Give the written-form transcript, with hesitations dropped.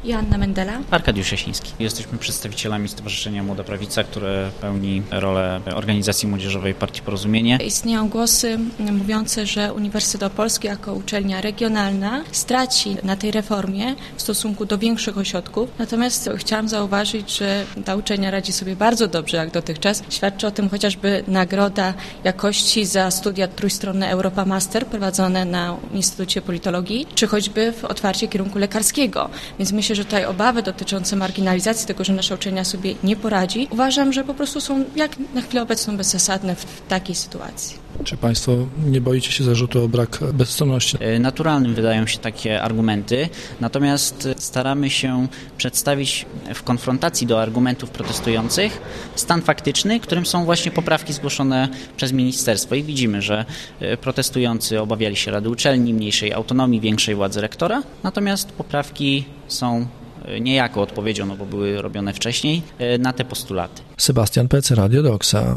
Joanna Mendela. Arkadiusz Jasiński. Jesteśmy przedstawicielami Stowarzyszenia Młoda Prawica, które pełni rolę organizacji młodzieżowej Partii Porozumienie. Istnieją głosy mówiące, że Uniwersytet Opolski jako uczelnia regionalna straci na tej reformie w stosunku do większych ośrodków. Natomiast chciałam zauważyć, że ta uczelnia radzi sobie bardzo dobrze jak dotychczas. Świadczy o tym chociażby nagroda jakości za studia trójstronne Europa Master prowadzone na Instytucie Politologii, czy choćby w otwarcie kierunku lekarskiego. Więc myślę, że tutaj obawy dotyczące marginalizacji tego, że nasza uczelnia sobie nie poradzi, uważam, że po prostu są jak na chwilę obecną bezzasadne w takiej sytuacji. Czy Państwo nie boicie się zarzutu o brak bezstronności? Naturalnym wydają się takie argumenty, natomiast staramy się przedstawić w konfrontacji do argumentów protestujących stan faktyczny, którym są właśnie poprawki zgłoszone przez ministerstwo i widzimy, że protestujący obawiali się Rady Uczelni, mniejszej autonomii, większej władzy rektora, natomiast poprawki są niejako odpowiedzią, bo były robione wcześniej, na te postulaty. Sebastian Pec, Radio Doxa.